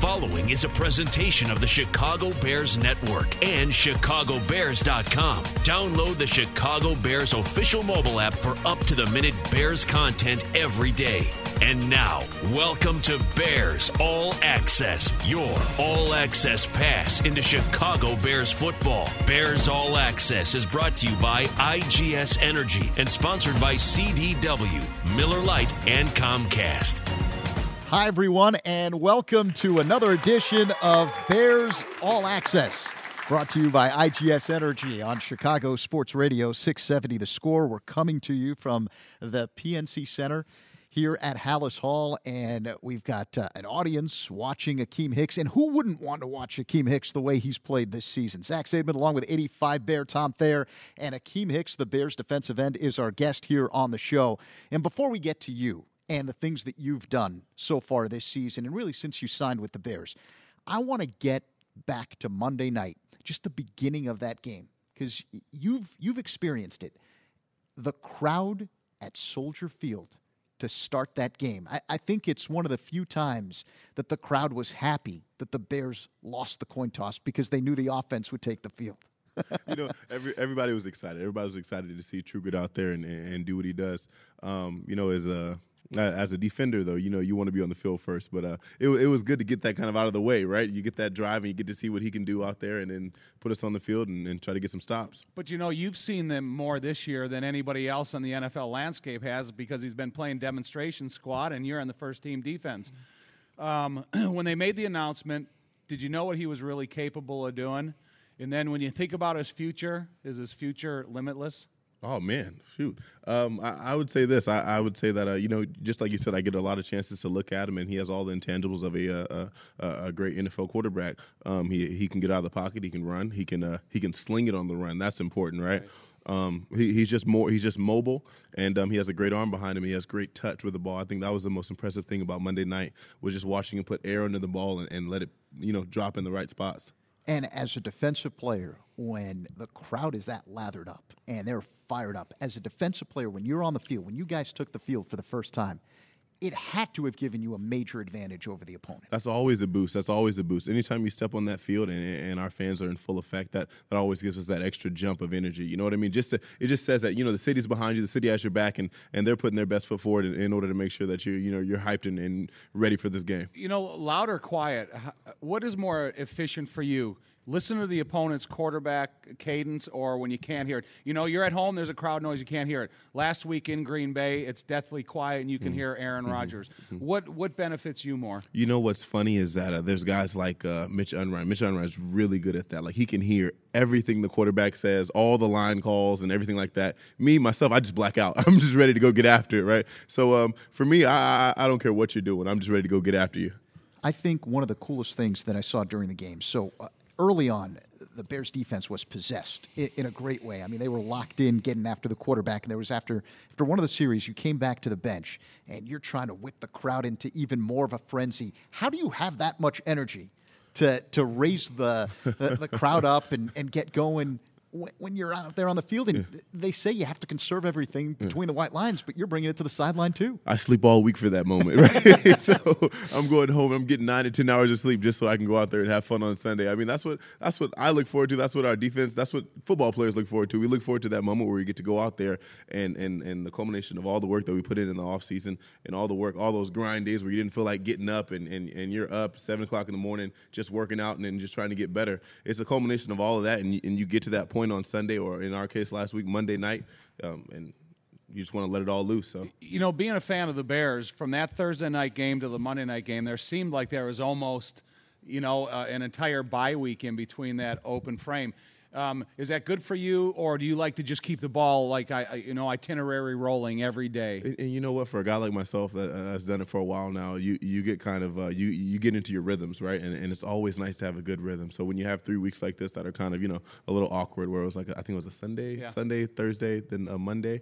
following is a presentation of the Chicago Bears Network and ChicagoBears.com. Download the Chicago Bears official mobile app for up-to-the-minute Bears content every day. And now, welcome to Bears All Access, your all-access pass into Chicago Bears football. Bears All Access is brought to you by IGS Energy and sponsored by CDW, Miller Lite, and Comcast. Hi, everyone, and welcome to another edition of Bears All Access, brought to you by IGS Energy on Chicago Sports Radio 670 The Score. We're coming to you from the PNC Center here at Halas Hall, and we've got an audience watching Akiem Hicks, and who wouldn't want to watch Akiem Hicks the way he's played this season? Zach Zaidman, along with 85 Bear Tom Thayer, and Akiem Hicks, the Bears defensive end, is our guest here on the show. And before we get to you and the things that you've done so far this season, and really since you signed with the Bears, I want to get back to Monday night, just the beginning of that game, because you've experienced it. The crowd at Soldier Field to start that game. I think it's one of the few times that the crowd was happy that the Bears lost the coin toss because they knew the offense would take the field. You know, everybody was excited. Everybody was excited to see Trugood out there and do what he does. As a defender, though, you know, you want to be on the field first. But it was good to get that kind of out of the way, right? You get that drive and you get to see what he can do out there and then put us on the field and try to get some stops. But, you know, you've seen them more this year than anybody else on the NFL landscape has because he's been playing demonstration squad and you're on the first-team defense. When they made the announcement, did you know what he was really capable of doing? And then when you think about his future, is his future limitless? Oh, man, shoot. I would say this. I would say that, you know, just like you said, I get a lot of chances to look at him, and he has all the intangibles of a great NFL quarterback. He can get out of the pocket. He can run. He can sling it on the run. That's important, right? He's just mobile, and he has a great arm behind him. He has great touch with the ball. I think that was the most impressive thing about Monday night was just watching him put air under the ball and let it, you know, drop in the right spots. And as a defensive player, when the crowd is that lathered up and they're fired up, as a defensive player, when you're on the field, when you guys took the field for the first time, it had to have given you a major advantage over the opponent. That's always a boost. Anytime you step on that field and our fans are in full effect, that always gives us that extra jump of energy. You know what I mean? It just says that, you know, the city's behind you, the city has your back, and they're putting their best foot forward in order to make sure that you're hyped and ready for this game. You know, loud or quiet, what is more efficient for you? Listen to the opponent's quarterback cadence or when you can't hear it. You know, you're at home, there's a crowd noise, you can't hear it. Last week in Green Bay, it's deathly quiet and you can hear Aaron Rodgers. What benefits you more? You know what's funny is that there's guys like Mitch Unrein. Mitch Unrein is really good at that. Like, he can hear everything the quarterback says, all the line calls and everything like that. Me, myself, I just black out. I'm just ready to go get after it, right? So for me, I don't care what you're doing. I'm just ready to go get after you. I think one of the coolest things that I saw during the game, early on, the Bears defense was possessed in a great way. I mean, they were locked in, getting after the quarterback. And there was after one of the series, you came back to the bench, and you're trying to whip the crowd into even more of a frenzy. How do you have that much energy to raise the crowd up and get going when you're out there on the field? And they say you have to conserve everything between the white lines, but you're bringing it to the sideline too. I sleep all week for that moment, right? So I'm going home. I'm getting 9 to 10 hours of sleep just so I can go out there and have fun on Sunday. I mean, that's what I look forward to. That's what our defense, that's what football players look forward to. We look forward to that moment where we get to go out there and the culmination of all the work that we put in the offseason and all the work, all those grind days where you didn't feel like getting up and you're up 7 o'clock in the morning just working out and then just trying to get better. It's a culmination of all of that, and you get to that point on Sunday, or in our case last week, Monday night, and you just want to let it all loose. So, you know, being a fan of the Bears, from that Thursday night game to the Monday night game, there seemed like there was almost, you know, an entire bye week in between that open frame. Is that good for you, or do you like to just keep the ball like itinerary rolling every day? And you know what? For a guy like myself that's done it for a while now, you get kind of you get into your rhythms, right? And it's always nice to have a good rhythm. So when you have 3 weeks like this that are kind of, you know, a little awkward, where it was like, I think it was a Sunday, Thursday, then a Monday,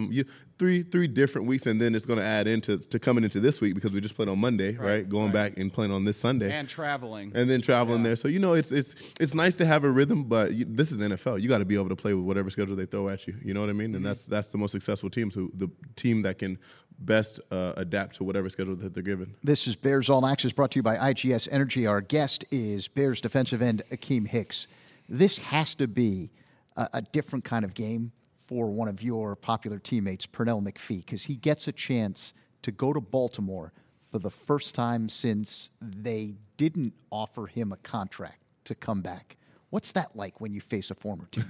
three different weeks, and then it's going to add into coming into this week because we just played on Monday, right? Going back and playing on this Sunday, and traveling there. So, you know, it's nice to have a rhythm, but this is the NFL. You got to be able to play with whatever schedule they throw at you. You know what I mean? And that's the most successful teams, the team that can best adapt to whatever schedule that they're given. This is Bears All Access, brought to you by IGS Energy. Our guest is Bears defensive end Akiem Hicks. This has to be a different kind of game for one of your popular teammates, Pernell McPhee, because he gets a chance to go to Baltimore for the first time since they didn't offer him a contract to come back. What's that like when you face a former team?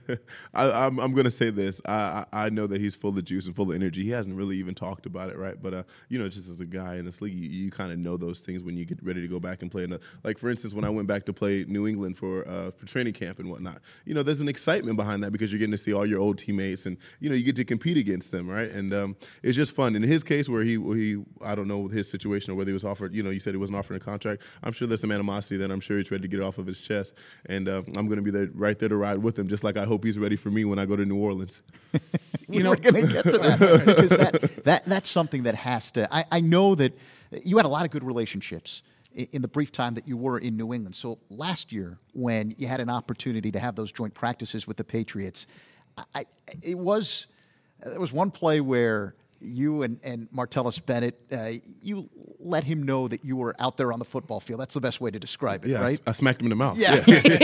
I'm going to say this. I know that he's full of juice and full of energy. He hasn't really even talked about it, right? But, just as a guy in this league, you kind of know those things when you get ready to go back and play. Like, for instance, when I went back to play New England for training camp and whatnot, there's an excitement behind that because you're getting to see all your old teammates and, you get to compete against them, right? And it's just fun. In his case where he I don't know his situation or whether he was offered, you said he wasn't offered a contract. I'm sure there's some animosity that I'm sure he's ready to get it off of his chest. And I'm going to be there, right there to ride with him, just like I hope he's ready for me when I go to New Orleans. We're going to get to that because that's something that has to. I know that you had a lot of good relationships in the brief time that you were in New England. So last year, when you had an opportunity to have those joint practices with the Patriots, there was one play where you and Martellus Bennett, you let him know that you were out there on the football field. That's the best way to describe it, right? I smacked him in the mouth. Yeah.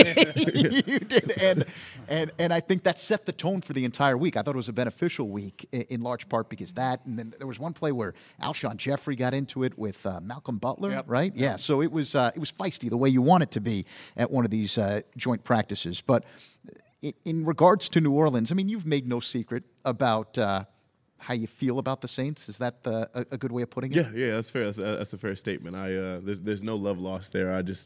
You did. And I think that set the tone for the entire week. I thought it was a beneficial week in large part because that. And then there was one play where Alshon Jeffrey got into it with Malcolm Butler, right? Yeah. So it was feisty the way you want it to be at one of these joint practices. But in regards to New Orleans, I mean, you've made no secret about how you feel about the Saints. Is that a good way of putting it? Yeah, that's fair. That's a fair statement. There's no love lost there. I just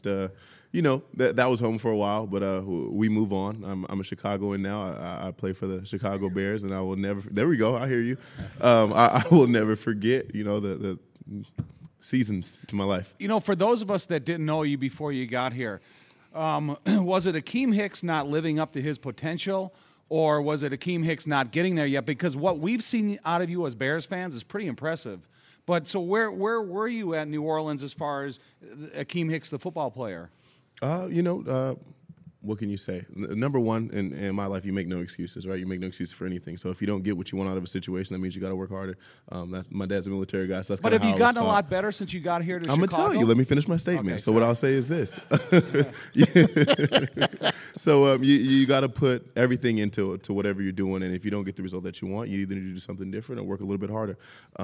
that was home for a while, but we move on. I'm a Chicagoan now. I play for the Chicago Bears, and I will never. There we go. I hear you. I will never forget. The seasons in my life. For those of us that didn't know you before you got here, was it Akiem Hicks not living up to his potential? Or was it Akiem Hicks not getting there yet? Because what we've seen out of you as Bears fans is pretty impressive. But so where were you at New Orleans as far as Akiem Hicks, the football player? What can you say? Number one, in my life, you make no excuses, right? You make no excuses for anything. So if you don't get what you want out of a situation, that means you got to work harder. My dad's a military guy, so that's kind of how I was taught. But have you gotten a lot better since you got here to Chicago? I'm going to tell you. Let me finish my statement. Okay, so what I'll say is this. So you got to put everything into whatever you're doing, and if you don't get the result that you want, you either need to do something different or work a little bit harder.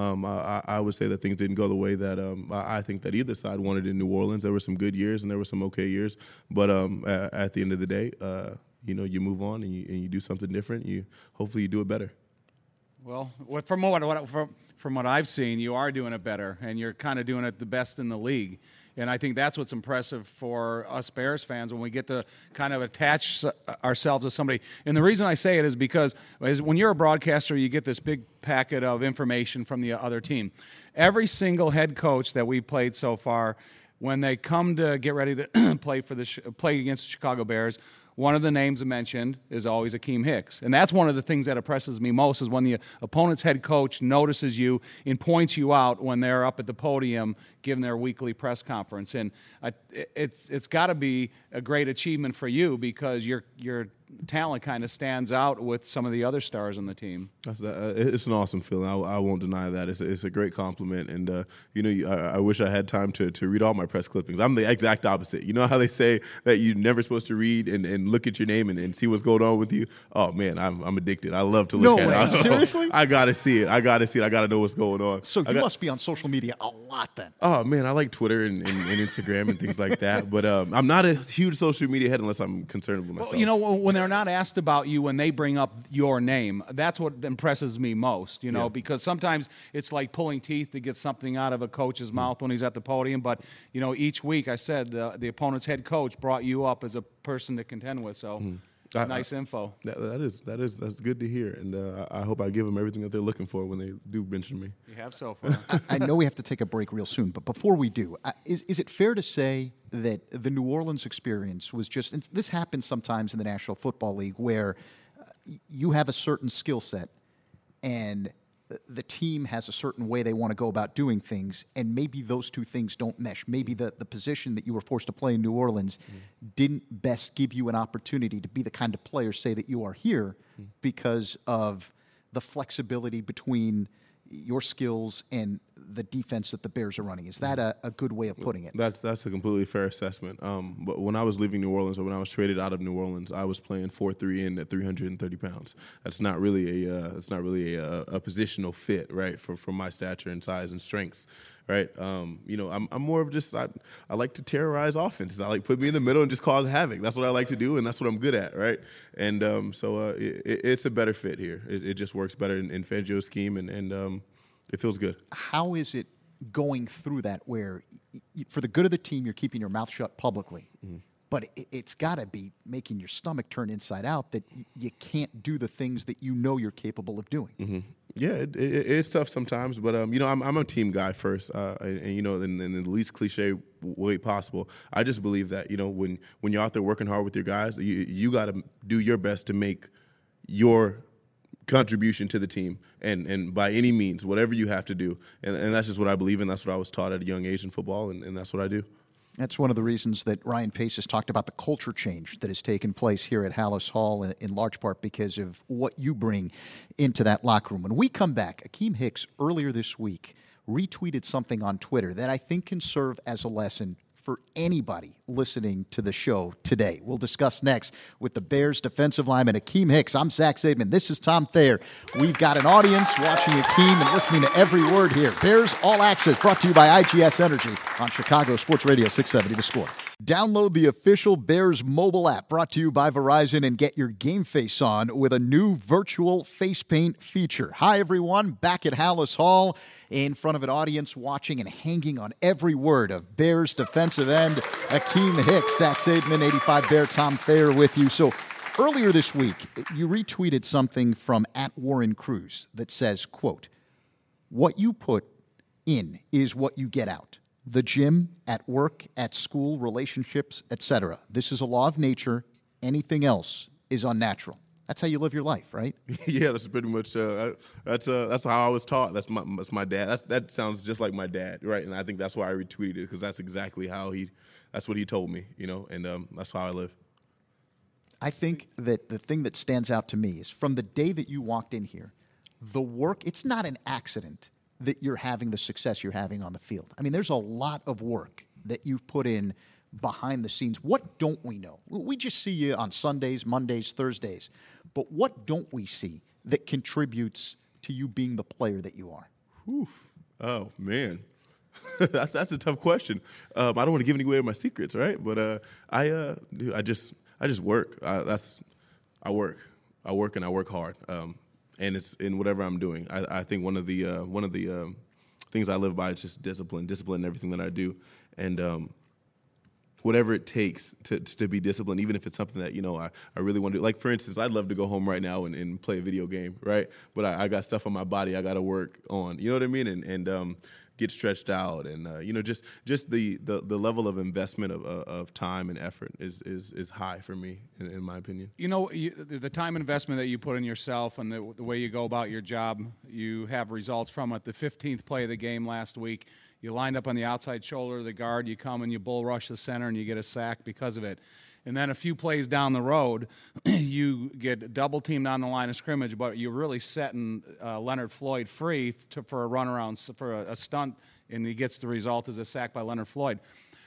I would say that things didn't go the way that I think that either side wanted in New Orleans. There were some good years and there were some okay years, but at the end of the day, you move on and you do something different. Hopefully you do it better. Well, from what I've seen, you are doing it better, and you're kind of doing it the best in the league. And I think that's what's impressive for us Bears fans when we get to kind of attach ourselves to somebody. And the reason I say it is because when you're a broadcaster, you get this big packet of information from the other team. Every single head coach that we've played so far, when they come to get ready to play against the Chicago Bears, one of the names mentioned is always Akiem Hicks. And that's one of the things that impresses me most is when the opponent's head coach notices you and points you out when they're up at the podium giving their weekly press conference. And it's got to be a great achievement for you because your talent kind of stands out with some of the other stars on the team. It's an awesome feeling. I won't deny that. It's a great compliment. And, I wish I had time to read all my press clippings. I'm the exact opposite. You know how they say that you're never supposed to read and look at your name and see what's going on with you? Oh, man, I'm addicted. I love to look at it. Seriously? I got to see it. I got to know what's going on. So you must be on social media a lot then. Oh, man, I like Twitter and Instagram and things like that. But I'm not a huge social media head unless I'm concerned with myself. Well, when they're not asked about you, when they bring up your name, that's what impresses me most, because sometimes it's like pulling teeth to get something out of a coach's mouth when he's at the podium. But, each week, I said, the opponent's head coach brought you up as a person to contend with. So nice info. That's good to hear. And I hope I give them everything that they're looking for when they do mention me. You have so far. I know we have to take a break real soon, but before we do, is it fair to say that the New Orleans experience was just, and this happens sometimes in the National Football League, where you have a certain skill set and the team has a certain way they want to go about doing things, and maybe those two things don't mesh. Maybe the position that you were forced to play in New Orleans didn't best give you an opportunity to be the kind of player, say, that you are here because of the flexibility between your skills and the defense that the Bears are running. Is that a good way of putting it? That's a completely fair assessment. But when I was leaving New Orleans, or when I was traded out of New Orleans, I was playing 4-3 in at 330 pounds. That's not really a positional fit, right? For my stature and size and strengths, right? I'm more of just I like to terrorize offenses. I like put me in the middle and just cause havoc. That's what I like to do, and that's what I'm good at, right? And so it's a better fit here. It just works better in Fangio's scheme, and it feels good. How is it going through that where, for the good of the team, you're keeping your mouth shut publicly, but it's got to be making your stomach turn inside out that you can't do the things that you know you're capable of doing? Yeah, it's tough sometimes, but I'm a team guy first, and in the least cliche way possible. I just believe that when you're out there working hard with your guys, you got to do your best to make your contribution to the team, and by any means, whatever you have to do, and that's just what I believe in. That's what I was taught at a young age in football, and that's what I do. That's one of the reasons that Ryan Pace has talked about the culture change that has taken place here at Halas Hall, in large part because of what you bring into that locker room. When we come back, Akeem Hicks earlier this week retweeted something on Twitter that I think can serve as a lesson for anybody listening to the show today. We'll discuss next with the Bears defensive lineman Akeem Hicks. I'm Zach Zaidman. This is Tom Thayer. We've got an audience watching Akeem and listening to every word here. Bears All Access, brought to you by IGS Energy on Chicago Sports Radio 670 The Score. Download the official Bears mobile app, brought to you by Verizon, and get your game face on with a new virtual face paint feature. Hi, everyone. Back at Halas Hall in front of an audience watching and hanging on every word of Bears defensive end Akeem Hicks. Zach Zaidman, 85 Bear, Tom Thayer with you. So earlier this week, you retweeted something from @Warren_Cruz that says, quote, "What you put in is what you get out. The gym, at work, at school, relationships, etc. This is a law of nature. Anything else is unnatural." That's how you live your life, right? Yeah, that's pretty much. That's how I was taught. That's my dad. That sounds just like my dad, right? And I think that's why I retweeted it, because that's exactly how that's what he told me, and that's how I live. I think that the thing that stands out to me is from the day that you walked in here, the work. It's not an accident that you're having the success you're having on the field. I mean, there's a lot of work that you've put in behind the scenes. What don't we know? We just see you on Sundays, Mondays, Thursdays. But what don't we see that contributes to you being the player that you are? Oof. Oh, man. That's a tough question. I don't want to give away my secrets, right? But I just work. I work and I work hard. And it's in whatever I'm doing. I think one of the things I live by is just discipline in everything that I do, and whatever it takes to be disciplined, even if it's something that I really want to do. Like, for instance, I'd love to go home right now and play a video game, right? But I got stuff on my body I got to work on. You know what I mean? And get stretched out, and just the level of investment of time and effort is high for me, in my opinion. The time investment that you put in yourself and the way you go about your job, you have results from it. The 15th play of the game last week, you lined up on the outside shoulder of the guard, you come and you bull rush the center, and you get a sack because of it. And then a few plays down the road, you get double-teamed on the line of scrimmage, but you're really setting Leonard Floyd free for a runaround, for a stunt, and he gets the result as a sack by Leonard Floyd.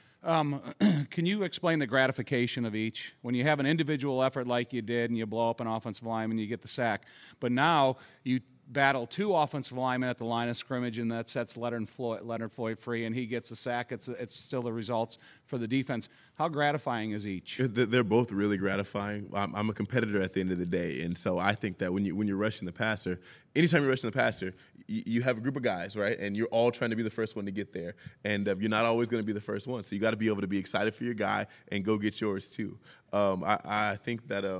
Can you explain the gratification of each? When you have an individual effort like you did and you blow up an offensive lineman, you get the sack. But now you battle two offensive linemen at the line of scrimmage, and that sets Leonard Floyd free, and he gets a sack. It's still the results for the defense. How gratifying is each? They're both really gratifying. I'm a competitor at the end of the day, and so I think that when you're rushing the passer, anytime you're rushing the passer, you have a group of guys, right, and you're all trying to be the first one to get there, and you're not always going to be the first one, so you got to be able to be excited for your guy and go get yours too. I think that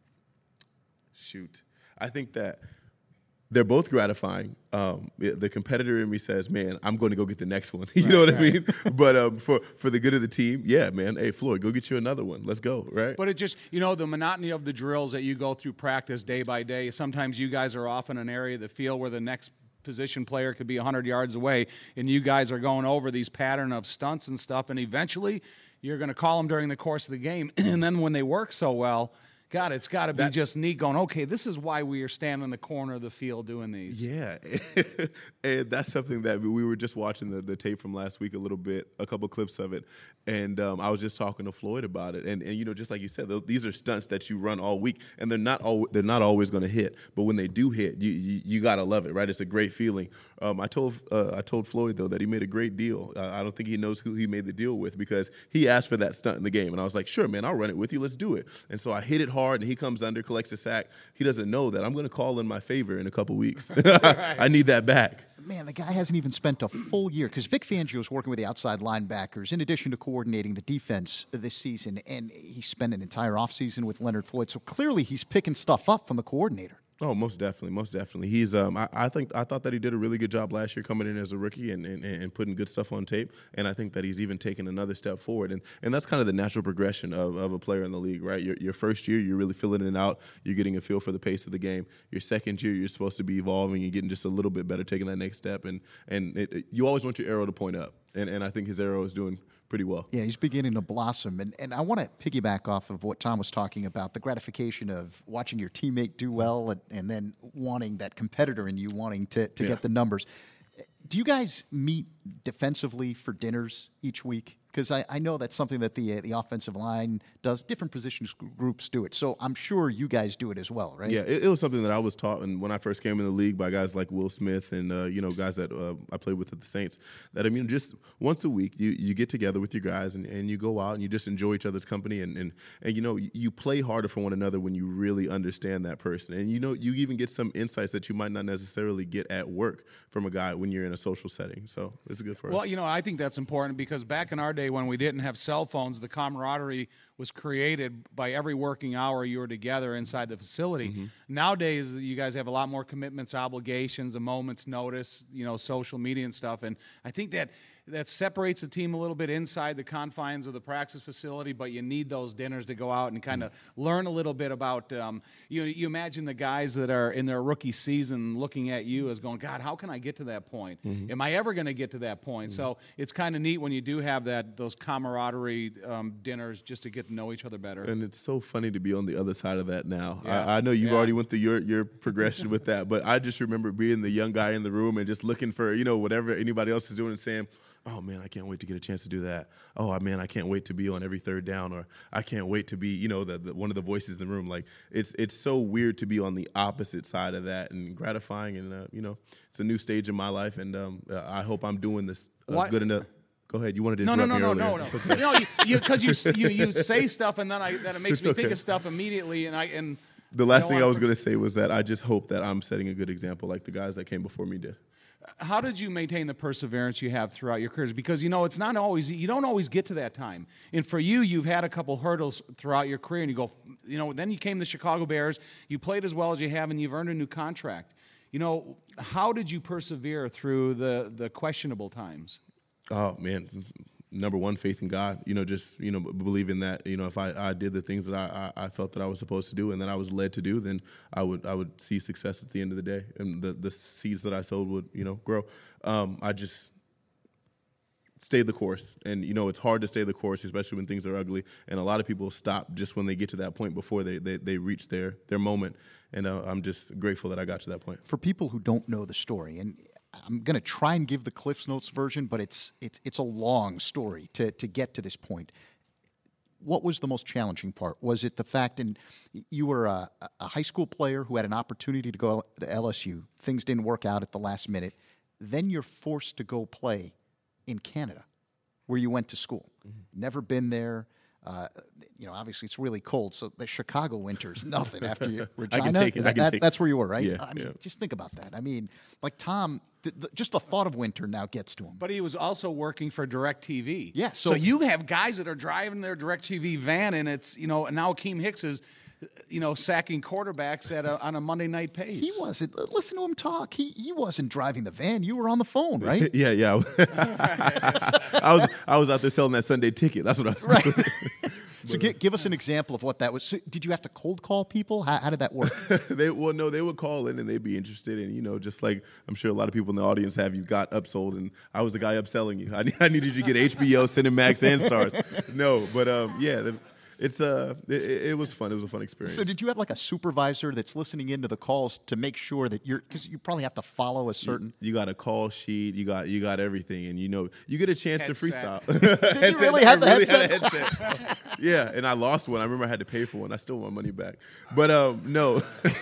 I think that they're both gratifying. The competitor in me says, "Man, I'm going to go get the next one." You know what I mean? But for the good of the team, yeah, man. Hey, Floyd, go get you another one. Let's go, right? But it just, the monotony of the drills that you go through practice day by day. Sometimes you guys are off in an area of the field where the next position player could be 100 yards away, and you guys are going over these pattern of stunts and stuff, and eventually you're going to call them during the course of the game. And then when they work so well, God, it's got to be just neat going, okay, this is why we are standing in the corner of the field doing these. Yeah, and that's something that we were just watching the tape from last week a couple clips of it, and I was just talking to Floyd about it. And just like you said, these are stunts that you run all week, and they're not always going to hit. But when they do hit, you got to love it, right? It's a great feeling. I told Floyd, though, that he made a great deal. I don't think he knows who he made the deal with, because he asked for that stunt in the game. And I was like, sure, man, I'll run it with you. Let's do it. And so I hit it hard, and he comes under, collects a sack. He doesn't know that I'm going to call in my favor in a couple weeks. I need that back. Man, the guy hasn't even spent a full year, because Vic Fangio is working with the outside linebackers in addition to coordinating the defense this season, and he spent an entire offseason with Leonard Floyd. So clearly he's picking stuff up from the coordinator. Oh, most definitely. He's I thought that he did a really good job last year coming in as a rookie and putting good stuff on tape, and I think that he's even taken another step forward, and that's kind of the natural progression of a player in the league, right? Your first year, you're really filling it out, you're getting a feel for the pace of the game. Your second year, you're supposed to be evolving, you're getting just a little bit better, taking that next step, and you always want your arrow to point up, and I think his arrow is doing pretty well. Yeah, he's beginning to blossom. And I want to piggyback off of what Tom was talking about, the gratification of watching your teammate do well and then wanting that competitor in you wanting to get the numbers. Do you guys meet defensively for dinners each week? Because I know that's something that the offensive line does. Different position groups do it. So I'm sure you guys do it as well, right? Yeah, it was something that I was taught when I first came in the league by guys like Will Smith and guys that I played with at the Saints. That just once a week you get together with your guys and you go out and you just enjoy each other's company and you play harder for one another when you really understand that person, and you even get some insights that you might not necessarily get at work from a guy when you're in a social setting. So it's good for us. Well, I think that's important, because back in our day when we didn't have cell phones, the camaraderie was created by every working hour you were together inside the facility. Mm-hmm. Nowadays, you guys have a lot more commitments, obligations, a moment's notice, social media and stuff. And I think that separates the team a little bit inside the confines of the practice facility, but you need those dinners to go out and kind of learn a little bit about, you imagine the guys that are in their rookie season looking at you as going, God, how can I get to that point? Mm-hmm. Am I ever going to get to that point? Mm-hmm. So it's kind of neat when you do have those camaraderie dinners just to get to know each other better. And it's so funny to be on the other side of that now. Yeah. I know you've already went through your progression with that, but I just remember being the young guy in the room and just looking for, whatever anybody else is doing and saying, oh, man, I can't wait to get a chance to do that. Oh, man, I can't wait to be on every third down, or I can't wait to be, the one of the voices in the room. Like, it's so weird to be on the opposite side of that, and gratifying, and, it's a new stage in my life, and I hope I'm doing this good enough. Go ahead. You wanted to interrupt me earlier. No. Because you say stuff, and then it makes me think of stuff immediately, and the last thing I was going to say was that I just hope that I'm setting a good example like the guys that came before me did. How did you maintain the perseverance you have throughout your careers? Because, it's not always, you don't always get to that time. And for you, you've had a couple hurdles throughout your career, and you go, then you came to the Chicago Bears, you played as well as you have, and you've earned a new contract. How did you persevere through the questionable times? Oh, man. Number one, faith in God, believing that, if I did the things that I felt that I was supposed to do and that I was led to do, then I would see success at the end of the day, and the seeds that I sowed would, grow. I just stayed the course, and, it's hard to stay the course, especially when things are ugly, and a lot of people stop just when they get to that point before they reach their moment, and I'm just grateful that I got to that point. For people who don't know the story, and I'm going to try and give the Cliff's Notes version, but it's a long story to get to this point. What was the most challenging part? Was it the fact, and you were a high school player who had an opportunity to go to LSU, things didn't work out at the last minute, then you're forced to go play in Canada, where you went to school. Mm-hmm. Never been there. Obviously it's really cold, so the Chicago winter is nothing after you Regina. I can take it. That's where you were, right? Yeah, just think about that. Like Tom, just the thought of winter now gets to him. But he was also working for DirecTV. Yeah. So you have guys that are driving their DirecTV van, and it's, now Akeem Hicks is, sacking quarterbacks on a Monday night pace. He wasn't. Listen to him talk. He wasn't driving the van. You were on the phone, right? Yeah. I was out there selling that Sunday ticket. That's what I was doing. So give us an example of what that was. So did you have to cold call people? How did that work? They would call in and they'd be interested, and just like I'm sure a lot of people in the audience have, you got upsold, and I was the guy upselling you. I needed you to get HBO, Cinemax, and Stars. No, but it was fun. It was a fun experience. So did you have like a supervisor that's listening into the calls to make sure that because you probably have to follow a certain. You got a call sheet. You got everything, and you get a chance Headset. to freestyle. Did you really have the I really headset? had a headset. Yeah, and I lost one. I remember I had to pay for one. I still want my money back. But no,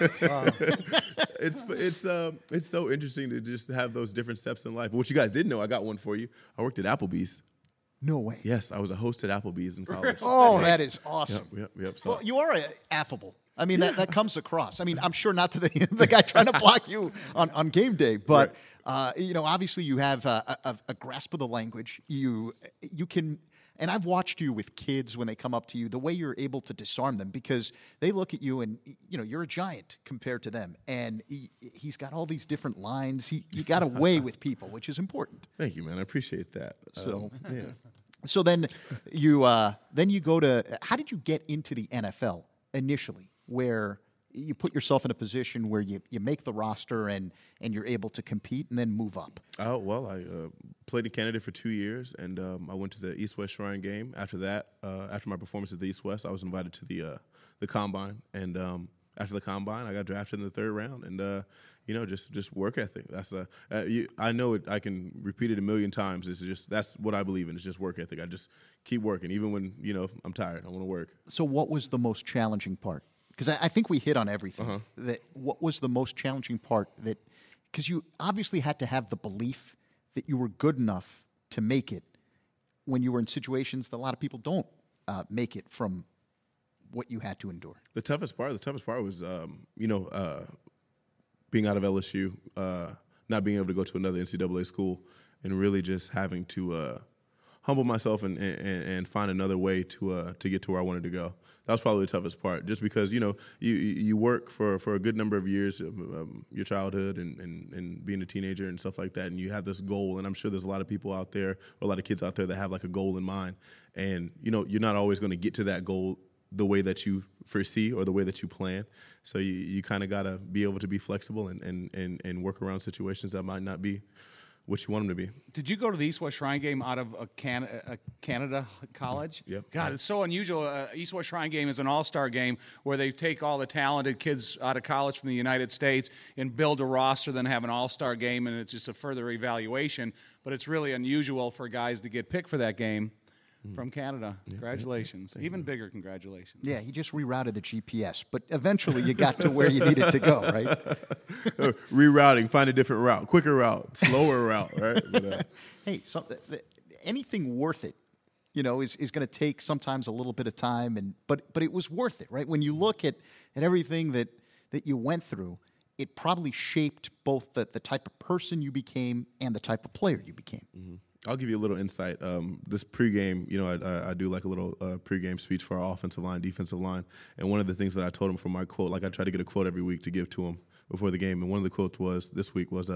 it's so interesting to just have those different steps in life. What you guys didn't know, I got one for you. I worked at Applebee's. No way. Yes, I was a host at Applebee's in college. Oh, that is awesome. Yep. So. Well, you are affable. I mean, that comes across. I mean, I'm sure not to the guy trying to block you on game day, but obviously you have a grasp of the language. You can, and I've watched you with kids when they come up to you, the way you're able to disarm them, because they look at you and you're a giant compared to them, and he's got all these different lines. You got a way with people, which is important. Thank you, man. I appreciate that. So yeah. So then you go to. How did you get into the NFL initially, where you put yourself in a position where you make the roster and you're able to compete and then move up? Oh, well, I played in Canada for 2 years, and I went to the East-West Shrine game. After that, after my performance at the East-West, I was invited to the Combine, and after the Combine, I got drafted in the 3rd round, and just work ethic. That's I know it. I can repeat it a million times. That's what I believe in. It's just work ethic. I just keep working, even when I'm tired. I want to work. So, what was the most challenging part? Because I think we hit on everything. What was the most challenging part? Because you obviously had to have the belief that you were good enough to make it when you were in situations that a lot of people don't make it from what you had to endure. The toughest part was being out of LSU, not being able to go to another NCAA school, and really just having to humble myself and find another way to get to where I wanted to go. That was probably the toughest part, just because you work for a good number of years, your childhood and being a teenager and stuff like that, and you have this goal. And I'm sure there's a lot of people out there, or a lot of kids out there that have like a goal in mind, and you're not always going to get to that goal the way that you foresee or the way that you plan. So you kind of got to be able to be flexible and work around situations that might not be what you want them to be. Did you go to the East-West Shrine game out of a Canada college? Yep. God, it's so unusual. East-West Shrine game is an all-star game where they take all the talented kids out of college from the United States and build a roster, then have an all-star game, and it's just a further evaluation. But it's really unusual for guys to get picked for that game from Canada. Congratulations. Even bigger congratulations. Yeah, he just rerouted the GPS, but eventually you got to where you needed to go, right? Rerouting, find a different route, quicker route, slower route, right? But, hey, anything worth it, is going to take sometimes a little bit of time, but it was worth it, right? When you look at everything that you went through, it probably shaped both the type of person you became and the type of player you became. Mm-hmm. I'll give you a little insight. This pregame, I do like a little pregame speech for our offensive line, defensive line. And one of the things that I told him from my quote, like I try to get a quote every week to give to him before the game. And one of the quotes this week was,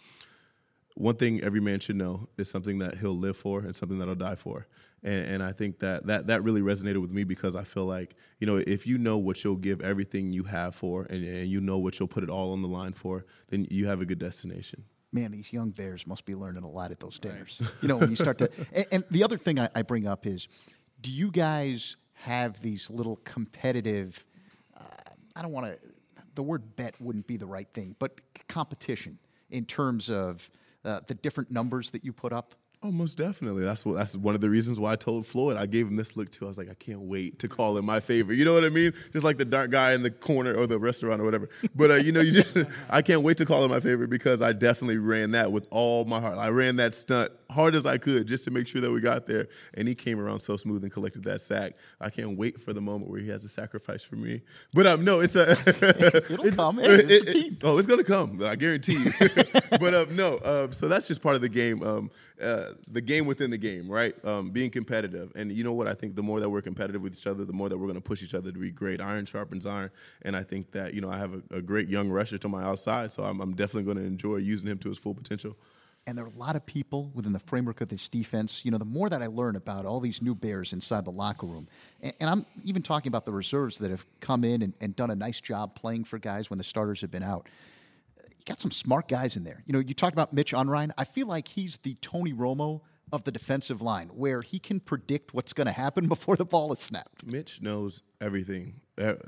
one thing every man should know is something that he'll live for and something that he'll die for. And I think that really resonated with me, because I feel like, if you know what you'll give everything you have for, and you know what you'll put it all on the line for, then you have a good destination. Man, these young Bears must be learning a lot at those dinners. Right. When you start to – and the other thing I bring up is, do you guys have these little competitive I don't want to – the word bet wouldn't be the right thing, but competition in terms of the different numbers that you put up? Oh, most definitely. That's one of the reasons why I told Floyd. I gave him this look too. I was like, I can't wait to call him my favorite. You know what I mean? Just like the dark guy in the corner or the restaurant or whatever. But I can't wait to call him my favorite, because I definitely ran that with all my heart. I ran that stunt hard as I could just to make sure that we got there. And he came around so smooth and collected that sack. I can't wait for the moment where he has a sacrifice for me. But no, it's a it'll come. It's a team. Oh, it's gonna come. I guarantee you. But no. So that's just part of the game. The game within the game, right? Being competitive. And you know what? I think the more that we're competitive with each other, the more that we're going to push each other to be great. Iron sharpens iron. And I think that, I have a great young rusher to my outside, so I'm definitely going to enjoy using him to his full potential. And there are a lot of people within the framework of this defense. The more that I learn about all these new Bears inside the locker room, and I'm even talking about the reserves that have come in and done a nice job playing for guys when the starters have been out. You got some smart guys in there. You talked about Mitch Unrein. I feel like he's the Tony Romo of the defensive line, where he can predict what's going to happen before the ball is snapped. Mitch knows everything.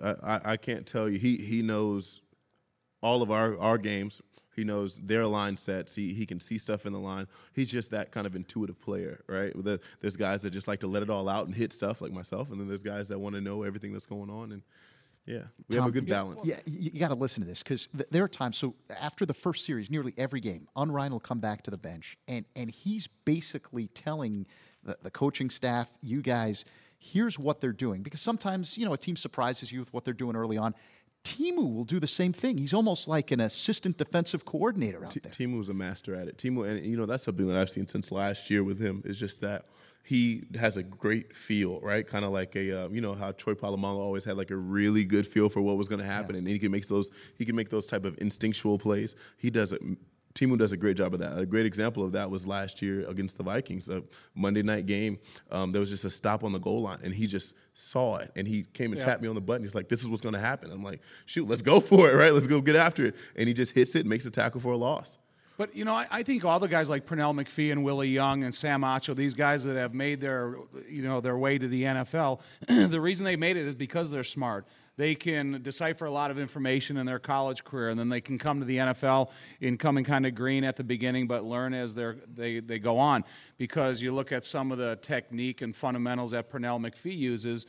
I can't tell you. He knows all of our games. He knows their line sets. He can see stuff in the line. He's just that kind of intuitive player, right? There's guys that just like to let it all out and hit stuff like myself, and then there's guys that want to know everything that's going on. And yeah, we have a good balance. Yeah, you got to listen to this because there are times. So after the first series, nearly every game, Unrein will come back to the bench, and he's basically telling the coaching staff, you guys, here's what they're doing. Because sometimes, a team surprises you with what they're doing early on. Timu will do the same thing. He's almost like an assistant defensive coordinator out there. Timu's a master at it. Timu, and that's something that I've seen since last year with him, is just that he has a great feel, right? Kind of like how Troy Polamalu always had like a really good feel for what was going to happen, and he can make those type of instinctual plays. He does it. Timu does a great job of that. A great example of that was last year against the Vikings, a Monday night game. There was just a stop on the goal line, and he just saw it, and he came and tapped me on the butt. He's like, "This is what's going to happen." I'm like, "Shoot, let's go for it, right? Let's go get after it." And he just hits it and makes a tackle for a loss. But, I think all the guys like Pernell McPhee and Willie Young and Sam Acho, these guys that have made their way to the NFL, the reason they made it is because they're smart. They can decipher a lot of information in their college career, and then they can come to the NFL and come in kind of green at the beginning, but learn as they go on. Because you look at some of the technique and fundamentals that Pernell McPhee uses,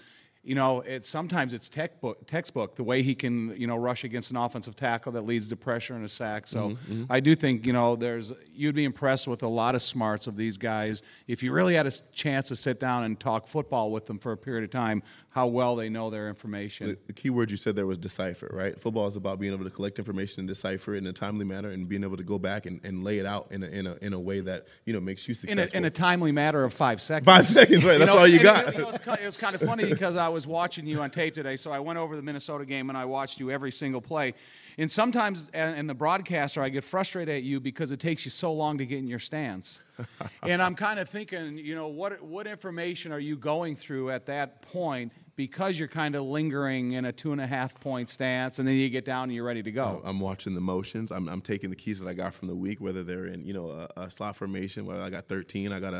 sometimes it's textbook, the way he can, rush against an offensive tackle that leads to pressure and a sack. So I do think, you'd be impressed with a lot of smarts of these guys if you really had a chance to sit down and talk football with them for a period of time, how well they know their information. The key word you said there was decipher, right? Football is about being able to collect information and decipher it in a timely manner and being able to go back and lay it out in a way that, makes you successful. In a timely matter of 5 seconds. 5 seconds, right. That's all you got. It was kind of funny because I was watching you on tape today, so I went over the Minnesota game and I watched you every single play. And sometimes in the broadcaster, I get frustrated at you because it takes you so long to get in your stance. And I'm kind of thinking, what information are you going through at that point because you're kind of lingering in a 2.5-point stance, and then you get down and you're ready to go. I'm watching the motions. I'm taking the keys that I got from the week, whether they're in a slot formation, whether I got 13, I got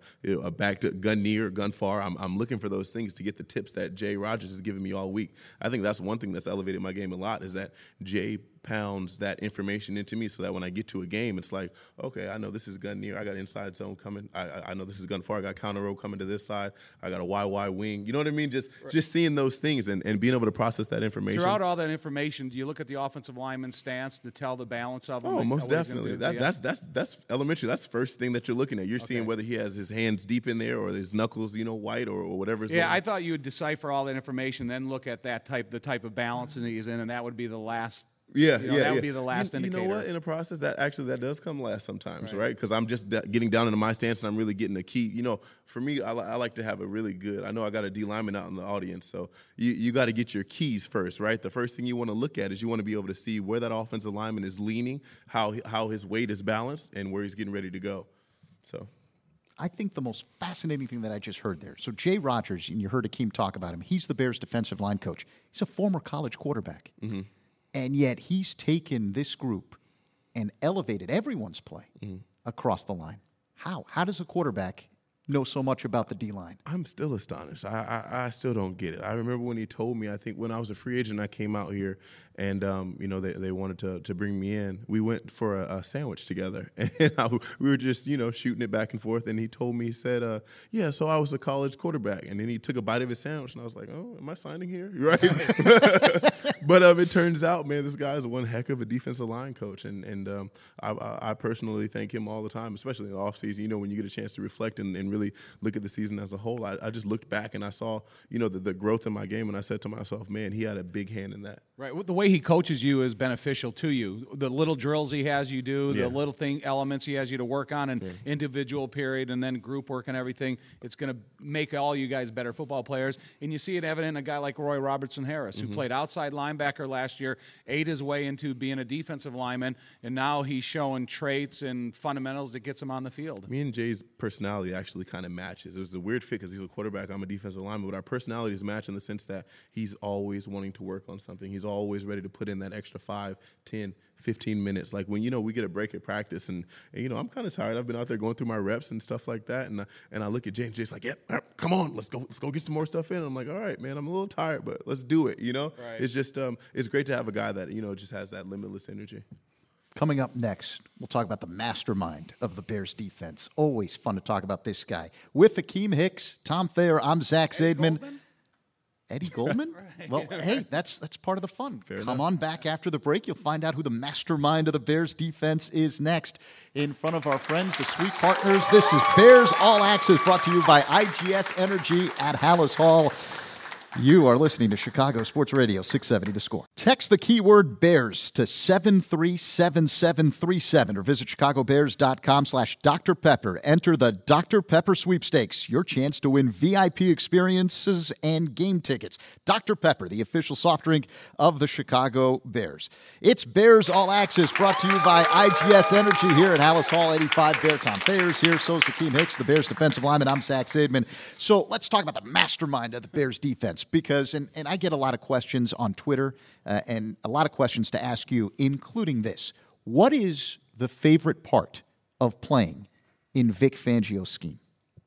a back to gun near, gun far. I'm looking for those things to get the tips that Jay Rogers has given me all week. I think that's one thing that's elevated my game a lot is that Jay pounds that information into me so that when I get to a game, it's like, okay, I know this is gun near. I got inside zone coming. I know this is gun far. I got counter row coming to this side. I got a YY wing. You know what I mean? Just seeing those things and being able to process that information. Throughout all that information, do you look at the offensive lineman's stance to tell the balance of them? Oh, most definitely. That's elementary. That's the first thing that you're looking at. You're seeing whether he has his hands deep in there or his knuckles, white or whatever. I thought you would decipher all that information, then look at the type of balance he's in, and that would be the last. That would be the last indicator. You know what? In a process, that does come last sometimes, right? Because I'm just getting down into my stance and I'm really getting a key. For me, I like to have a really good. I know I got a D lineman out in the audience, so you got to get your keys first, right? The first thing you want to look at is you want to be able to see where that offensive lineman is leaning, how his weight is balanced, and where he's getting ready to go. So. I think the most fascinating thing that I just heard there. So Jay Rogers, and you heard Akeem talk about him. He's the Bears' defensive line coach. He's a former college quarterback. Mm-hmm. And yet he's taken this group and elevated everyone's play across the line. How? How does a quarterback know so much about the D-line? I'm still astonished. I still don't get it. I remember when he told me, I think when I was a free agent, I came out here and, they wanted to bring me in. We went for a sandwich together and we were just, shooting it back and forth. And he told me, he said, so I was a college quarterback. And then he took a bite of his sandwich and I was like, oh, am I signing here? Right. But it turns out, man, this guy is one heck of a defensive line coach. And I personally thank him all the time, especially in the offseason, when you get a chance to reflect and really look at the season as a whole. I just looked back and I saw, the growth in my game and I said to myself, man, he had a big hand in that. Right. The way way he coaches you is beneficial to you. The little drills he has you do, the little elements he has you to work on, and individual period and then group work and everything, it's going to make all you guys better football players. And you see it evident in a guy like Roy Robertson Harris, who played outside linebacker last year, ate his way into being a defensive lineman, and now he's showing traits and fundamentals that gets him on the field. Me and Jay's personality actually kind of matches. It was a weird fit because he's a quarterback, I'm a defensive lineman, but our personalities match in the sense that he's always wanting to work on something. He's always ready to put in that extra 5, 10, 15 minutes. Like when, we get a break at practice and I'm kind of tired. I've been out there going through my reps and stuff like that. And I look at Jay and Jay's like, come on, let's go get some more stuff in. And I'm like, all right, man, I'm a little tired, but let's do it, Right. It's just, it's great to have a guy that, just has that limitless energy. Coming up next, we'll talk about the mastermind of the Bears defense. Always fun to talk about this guy. With Akeem Hicks, Tom Thayer, I'm Zach Zaidman. Eddie Goldman? Right. Well, hey, that's part of the fun. Fair Come enough. on back after the break. You'll find out who the mastermind of the Bears defense is next. In front of our friends, the Sweet Partners, this is Bears All Access, brought to you by IGS Energy at Hallis Hall. You are listening to Chicago Sports Radio 670 The Score. Text the keyword Bears to 737737 or visit chicagobears.com/Dr. Pepper. Enter the Dr. Pepper sweepstakes, your chance to win VIP experiences and game tickets. Dr. Pepper, the official soft drink of the Chicago Bears. It's Bears All Access, brought to you by IGS Energy here at Hallis Hall 85. Bear Tom Thayer's here, so is Akeem Hicks, the Bears defensive lineman. I'm Zach Zaidman. So let's talk about the mastermind of the Bears defense. Because, and I get a lot of questions on Twitter and a lot of questions to ask you, including this. What is the favorite part of playing in Vic Fangio's scheme?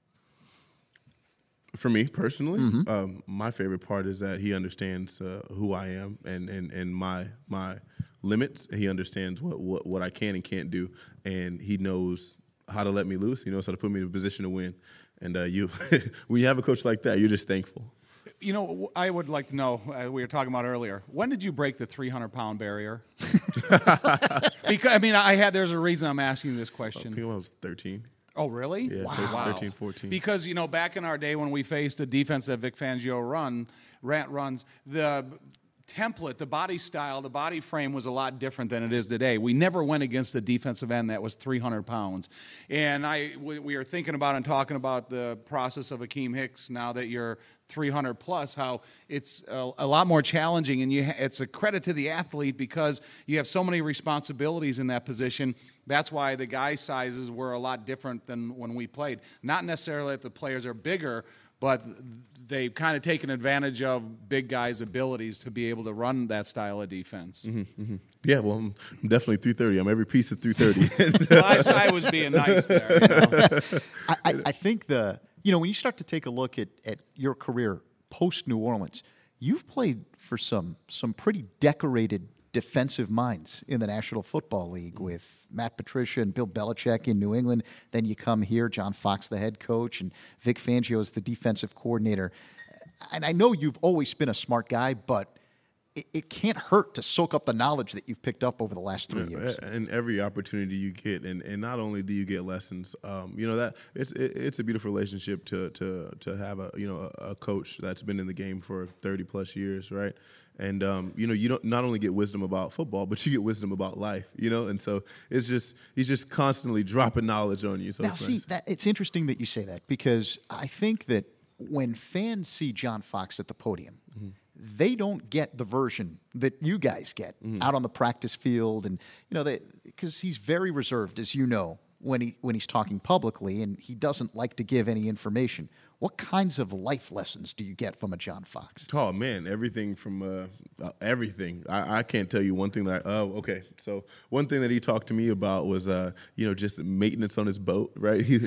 For me personally, my favorite part is that he understands who I am and my limits. He understands what I can and can't do, and he knows how to let me loose. He knows how to put me in a position to win. And when you have a coach like that, you're just thankful. I would like to know, we were talking about earlier, when did you break the 300-pound barrier? Because, there's a reason I'm asking you this question. I think I was 13. Oh, really? Yeah, Wow. 13, 14. Because, back in our day when we faced a defense that Vic Fangio runs, the template, the body style, the body frame was a lot different than it is today. We never went against the defensive end that was 300 pounds. And we are thinking about and talking about the process of Akeem Hicks now that you're 300 plus, how it's a lot more challenging, and it's a credit to the athlete because you have so many responsibilities in that position. That's why the guy sizes were a lot different than when we played. Not necessarily that the players are bigger, but they've kind of taken advantage of big guys' abilities to be able to run that style of defense. Yeah, well, I'm definitely 330. I'm every piece of 330. Well, I was being nice there. I think when you start to take a look at your career post-New Orleans, you've played for some pretty decorated defensive minds in the National Football League with Matt Patricia and Bill Belichick in New England. Then you come here, John Fox, the head coach, and Vic Fangio is the defensive coordinator. And I know you've always been a smart guy, but it can't hurt to soak up the knowledge that you've picked up over the last 3 years. And every opportunity you get, and not only do you get lessons, that it's a beautiful relationship to have a coach that's been in the game for 30 plus years, right? And you don't not only get wisdom about football, but you get wisdom about life, and so he's just constantly dropping knowledge on you. So now, it's interesting that you say that, because I think that when fans see John Fox at the podium, they don't get the version that you guys get out on the practice field, and because he's very reserved, as you know, when he's talking publicly, and he doesn't like to give any information. What kinds of life lessons do you get from a John Fox? Oh man, everything from everything. I can't tell you one thing that. So one thing that he talked to me about was just maintenance on his boat. Right, he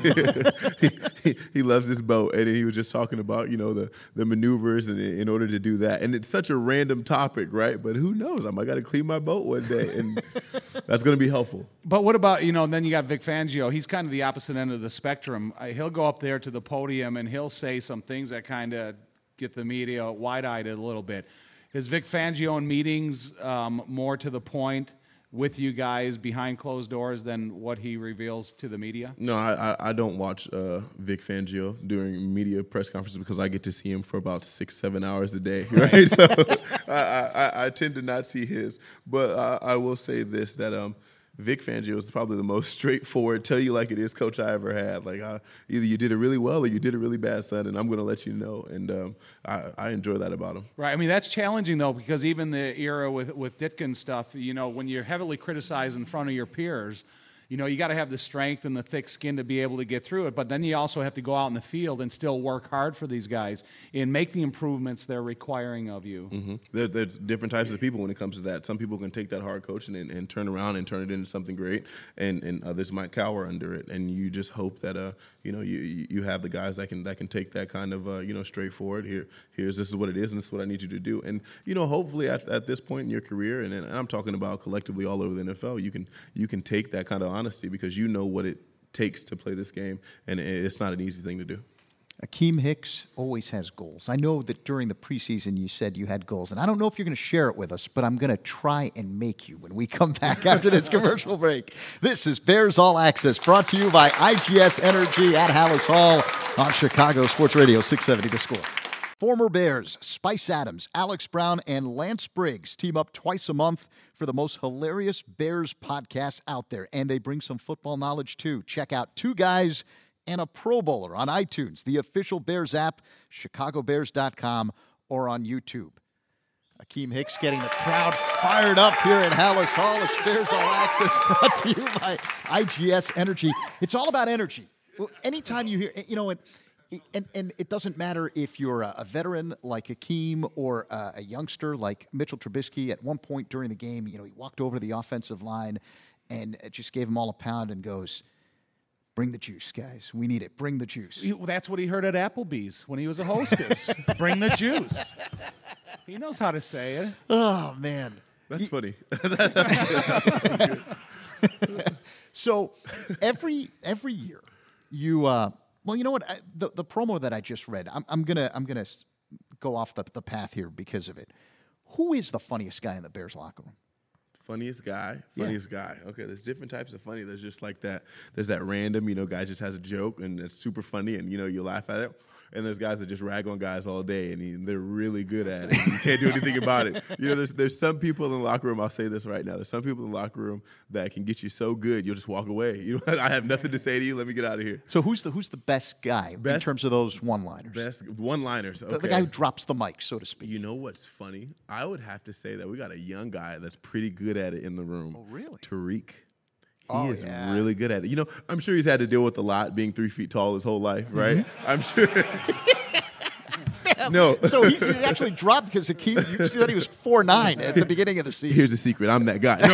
loves his boat, and he was just talking about the maneuvers in order to do that. And it's such a random topic, right? But who knows? I might got to clean my boat one day, and that's going to be helpful. But what about then you got Vic Fangio? He's kind of the opposite end of the spectrum. He'll go up there to the podium and he'll say some things that kind of get the media wide-eyed a little bit. Is Vic Fangio in meetings more to the point, with you guys behind closed doors than what he reveals to the media? No, I don't watch Vic Fangio during media press conferences because I get to see him for about 6-7 hours a day, right? So I tend to not see his. But I will say this, that Vic Fangio is probably the most straightforward, tell you like it is coach I ever had. Like, either you did it really well or you did it really bad, son, and I'm going to let you know. And I enjoy that about him. Right. I mean, that's challenging, though, because even the era with Ditka stuff, when you're heavily criticized in front of your peers, you got to have the strength and the thick skin to be able to get through it. But then you also have to go out in the field and still work hard for these guys and make the improvements they're requiring of you. Mm-hmm. There's different types of people when it comes to that. Some people can take that hard coaching and turn around and turn it into something great, and others might cower under it. And you just hope that you have the guys that can take that kind of straightforward. This is what it is, and this is what I need you to do. And hopefully at this point in your career, and I'm talking about collectively all over the NFL, you can take that kind of honesty because you know what it takes to play this game, and it's not an easy thing to do. Akeem Hicks always has goals. I know that during the preseason you said you had goals, and I don't know if you're going to share it with us, but I'm going to try and make you when we come back after this commercial break. This is Bears All Access, brought to you by IGS Energy at Hallis Hall on Chicago Sports Radio 670 The Score. Former Bears Spice Adams, Alex Brown, and Lance Briggs team up twice a month for the most hilarious Bears podcasts out there, and they bring some football knowledge too. Check out Two Guys and a Pro Bowler on iTunes, the official Bears app, chicagobears.com, or on YouTube. Akeem Hicks getting the crowd fired up here at Hallis Hall. It's Bears All Access, brought to you by IGS Energy. It's all about energy. Anytime you hear, and it doesn't matter if you're a veteran like Akeem or a youngster like Mitchell Trubisky. At one point during the game, he walked over to the offensive line and just gave them all a pound and goes, "Bring the juice, guys. We need it. Bring the juice." That's what he heard at Applebee's when he was a hostess. Bring the juice. He knows how to say it. Oh, man. That's funny. So every year you well, you know what? The promo that I just read, I'm gonna go off the path here because of it. Who is the funniest guy in the Bears locker room? Funniest guy. Okay, there's different types of funny. There's just like that. There's that random, guy just has a joke and it's super funny and, you laugh at it. And there's guys that just rag on guys all day and they're really good at it. You can't do anything about it. There's some people in the locker room, I'll say this right now, there's some people in the locker room that can get you so good, you'll just walk away. I have nothing to say to you. Let me get out of here. So who's the best guy in terms of those one-liners? Best one-liners, okay. The guy who drops the mic, so to speak. You know what's funny? I would have to say that we got a young guy that's pretty good at it in the room. Oh, really? Tariq. He is really good at it. I'm sure he's had to deal with a lot being 3 feet tall his whole life, right? Mm-hmm. I'm sure. No. So he actually dropped because Akeem, you said he was 4'9" at the beginning of the season. Here's the secret. I'm that guy.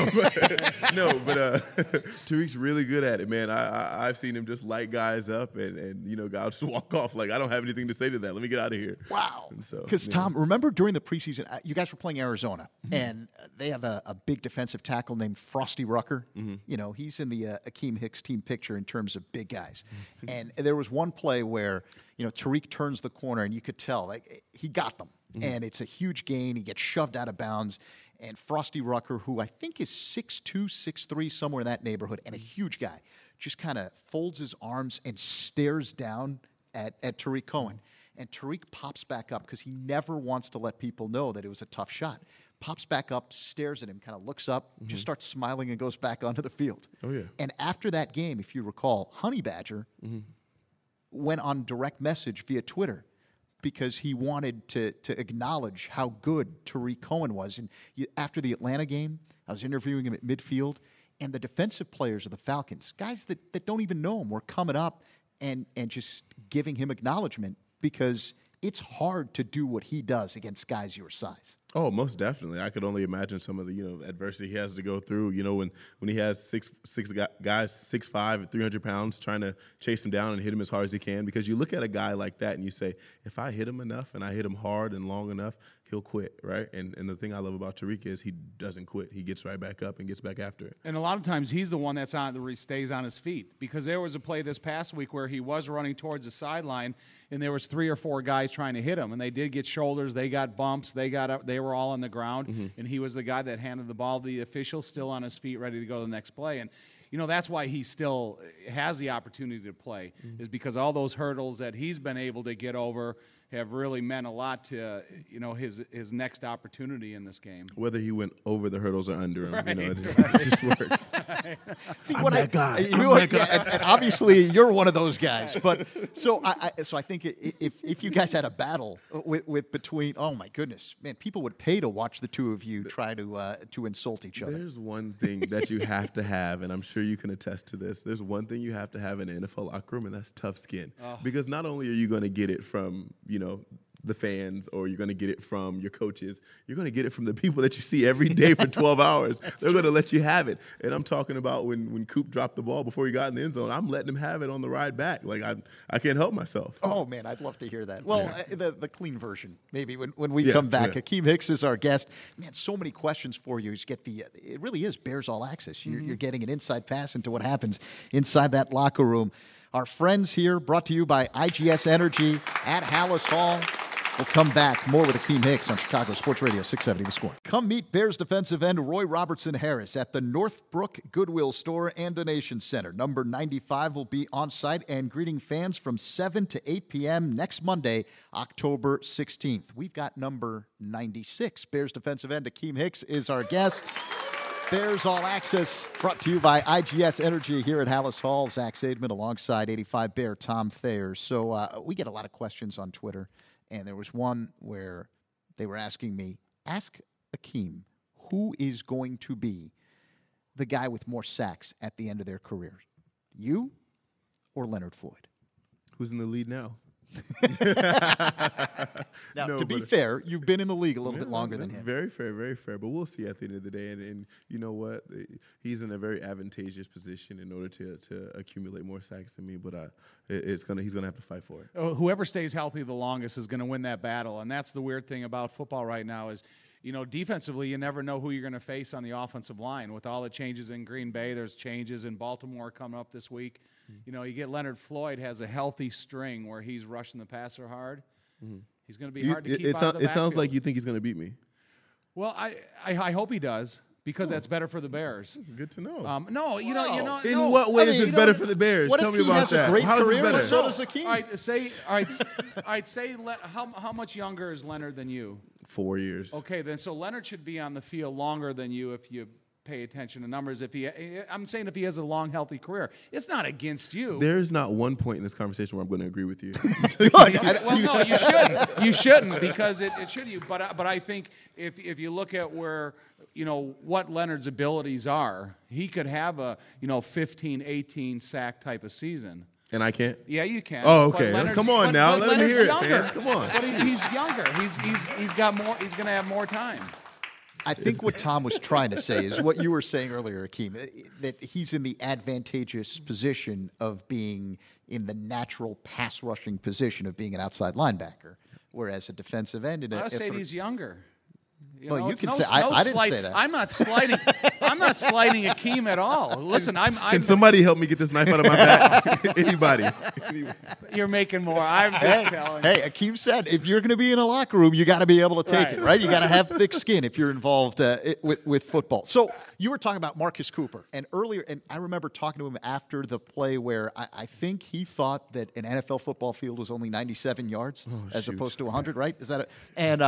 But Tariq's really good at it, man. I've seen him just light guys up and guys just walk off like, I don't have anything to say to that. Let me get out of here. Wow. Because, Tom, remember during the preseason, you guys were playing Arizona, mm-hmm. and they have a big defensive tackle named Frosty Rucker. Mm-hmm. He's in the Akeem Hicks team picture in terms of big guys. Mm-hmm. And there was one play where Tariq turns the corner, and you could tell, like, he got them. Mm-hmm. And it's a huge gain. He gets shoved out of bounds. And Frosty Rucker, who I think is 6'2", 6'3", somewhere in that neighborhood, and a huge guy, just kind of folds his arms and stares down at Tariq Cohen. And Tariq pops back up because he never wants to let people know that it was a tough shot. Pops back up, stares at him, kind of looks up, mm-hmm. just starts smiling and goes back onto the field. Oh, yeah. And after that game, if you recall, Honey Badger mm-hmm. went on direct message via Twitter because he wanted to acknowledge how good Tariq Cohen was. And after the Atlanta game, I was interviewing him at midfield, and the defensive players of the Falcons, guys that don't even know him, were coming up and just giving him acknowledgement because it's hard to do what he does against guys your size. Oh, most definitely. I could only imagine some of the adversity he has to go through. When he has six guys 6'5", 300 pounds trying to chase him down and hit him as hard as he can. Because you look at a guy like that and you say, if I hit him enough and I hit him hard and long enough, he'll quit, right? And the thing I love about Tariq is he doesn't quit. He gets right back up and gets back after it. And a lot of times he's the one that stays on his feet, because there was a play this past week where he was running towards the sideline and there was 3 or 4 guys trying to hit him, and they did get shoulders, they got bumps, they they were all on the ground, and he was the guy that handed the ball to the official, still on his feet, ready to go to the next play. And that's why he still has the opportunity to play, is because all those hurdles that he's been able to get over have really meant a lot to his next opportunity in this game. Whether he went over the hurdles or under him, Right. it just works. See, I'm what that guy. And obviously you're one of those guys. But so I think if you guys had a battle with between, oh my goodness, man, people would pay to watch the two of you try to insult each other. There's one thing that you have to have, and I'm sure you can attest to this. There's one thing you have to have in an NFL locker room, and that's tough skin. Because not only are you going to get it from the fans, or you're going to get it from your coaches, you're going to get it from the people that you see every day for 12 hours. They're going to let you have it. And I'm talking about when Coop dropped the ball before he got in the end zone, I'm letting him have it on the ride back. Like, I can't help myself. Oh, man, I'd love to hear that. Well, the clean version, maybe when we come back. Yeah. Akeem Hicks is our guest. Man, so many questions for you. It really is Bears All Access. You're getting an inside pass into what happens inside that locker room. Our friends here, brought to you by IGS Energy at Hallis Hall. We'll come back more with Akeem Hicks on Chicago Sports Radio 670 The Score. Come meet Bears defensive end Roy Robertson Harris at the Northbrook Goodwill Store and Donation Center. Number 95 will be on site and greeting fans from 7 to 8 p.m. next Monday, October 16th. We've got number 96. Bears defensive end Akeem Hicks is our guest. Bears All Access brought to you by IGS Energy here at Hallis Hall. Zach Zaidman alongside 85 Bear Tom Thayer. So we get a lot of questions on Twitter, and there was one where they were asking me, ask Akeem, who is going to be the guy with more sacks at the end of their career? You or Leonard Floyd? Who's in the lead now? Now, No, to be but- fair, you've been in the league a little Yeah, bit longer than him. Very fair, very fair. But we'll see at the end of the day. And you know what? He's in a very advantageous position in order to accumulate more sacks than me. But he's gonna have to fight for it. Whoever stays healthy the longest is going to win that battle, and that's the weird thing about football right now is, defensively, you never know who you're going to face on the offensive line. With all the changes in Green Bay, there's changes in Baltimore coming up this week. You get Leonard Floyd has a healthy string where he's rushing the passer hard. He's going to be hard to keep out of the It sounds backfield. like you think he's gonna beat me. Well, I hope he does, because that's better for the Bears. Good to know. No, In no, what way I is mean, this you better know, for the Bears? what Tell if me he about has a that. great How is career? this better? So does Akeem. I'd say how much younger is Leonard than you? 4 years. Okay, then so Leonard should be on the field longer than you if you pay attention to numbers. I'm saying if he has a long, healthy career, it's not against you. There's not one point in this conversation where I'm going to agree with you. Well, no, you shouldn't. You shouldn't, because it should you. But I think if you look at where what Leonard's abilities are, he could have a 15, 18 sack type of season. And I can't? Yeah, you can. Oh, But okay. Leonard's- Come on but- now. but Let me Leonard's hear it, younger. fans. Come on. But he's younger. He's got more. He's going to have more time. I think what Tom was trying to say is what you were saying earlier, Akeem, that he's in the advantageous position of being in the natural pass rushing position of being an outside linebacker, whereas a defensive end in I say he's younger. Well, you it's can no- say- no I didn't slight- say that. I'm not sliding. I'm not sliding Akeem at all. Listen, Can I'm. somebody help me get this knife out of my back? Anybody? You're making more. I'm just telling. Hey, Akeem said if you're going to be in a locker room, you got to be able to take Right. it, right? You got to have thick skin if you're involved with football. So you were talking about Marcus Cooper, and earlier, and I remember talking to him after the play where I think he thought that an NFL football field was only 97 yards as shoot. opposed to 100, right? Is that and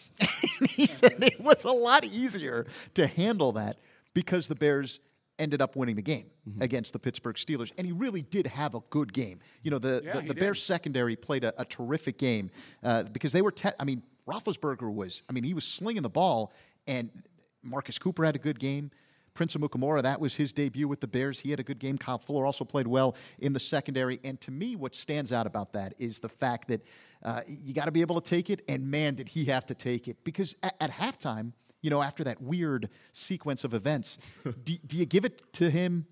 he said it was a lot easier to handle that because the Bears ended up winning the game against the Pittsburgh Steelers, and he really did have a good game. he The did. Bears secondary played a terrific game because they were. Roethlisberger was. He was slinging the ball, and Marcus Cooper had a good game. Prince Amukamara, that was his debut with the Bears. He had a good game. Kyle Fuller also played well in the secondary. And to me, what stands out about that is the fact that you got to be able to take it. And man, did he have to take it, because at halftime, after that weird sequence of events, do you give it to him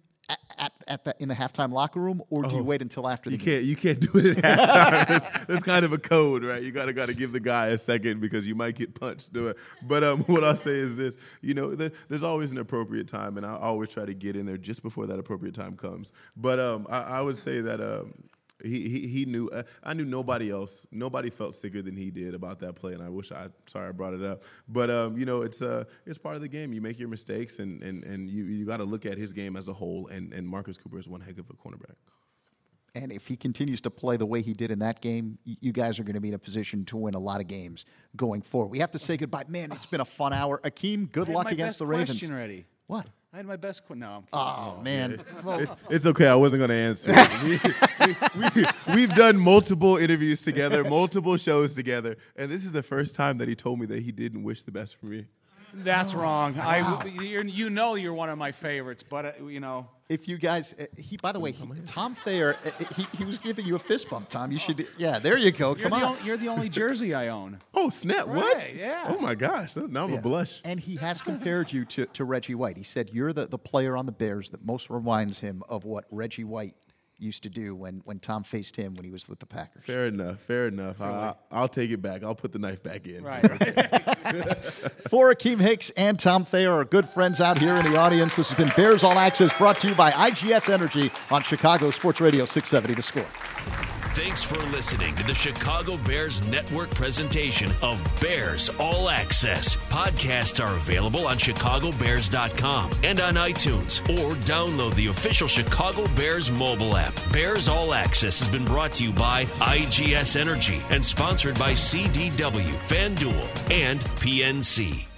in the halftime locker room, or do you wait until after the game? You can't do it at halftime. There's kind of a code, right? You gotta give the guy a second because you might get punched. But what I'll say is this: there's always an appropriate time, and I always try to get in there just before that appropriate time comes. But I would say that He knew. I knew nobody else. Nobody felt sicker than he did about that play, and sorry I brought it up. But it's part of the game. You make your mistakes, and you got to look at his game as a whole. And Marcus Cooper is one heck of a cornerback. And if he continues to play the way he did in that game, you guys are going to be in a position to win a lot of games going forward. We have to say goodbye. Man, it's been a fun hour. Akeem, good luck against the Ravens. Question ready. What? I had my best No, Oh, man. Well, It's okay. I wasn't going to answer. We've done multiple interviews together, multiple shows together, and this is the first time that he told me that he didn't wish the best for me. that's wrong. You're one of my favorites, but if you guys, by the way, Tom Thayer, he was giving you a fist bump, Tom. You should, yeah, there you go. Come on. You're the only jersey I own. Oh, snap. Right, What? yeah. Oh, my gosh. Now I'm a blush. And he has compared you to Reggie White. He said you're the player on the Bears that most reminds him of what Reggie White used to do when Tom faced him when he was with the Packers. Fair enough. I'll take it back. I'll put the knife back in. Right. For Akeem Hicks and Tom Thayer, our good friends out here in the audience, this has been Bears All Access, brought to you by IGS Energy on Chicago Sports Radio 670 The Score. Thanks for listening to the Chicago Bears Network presentation of Bears All Access. Podcasts are available on ChicagoBears.com and on iTunes, or download the official Chicago Bears mobile app. Bears All Access has been brought to you by IGS Energy and sponsored by CDW, FanDuel, and PNC.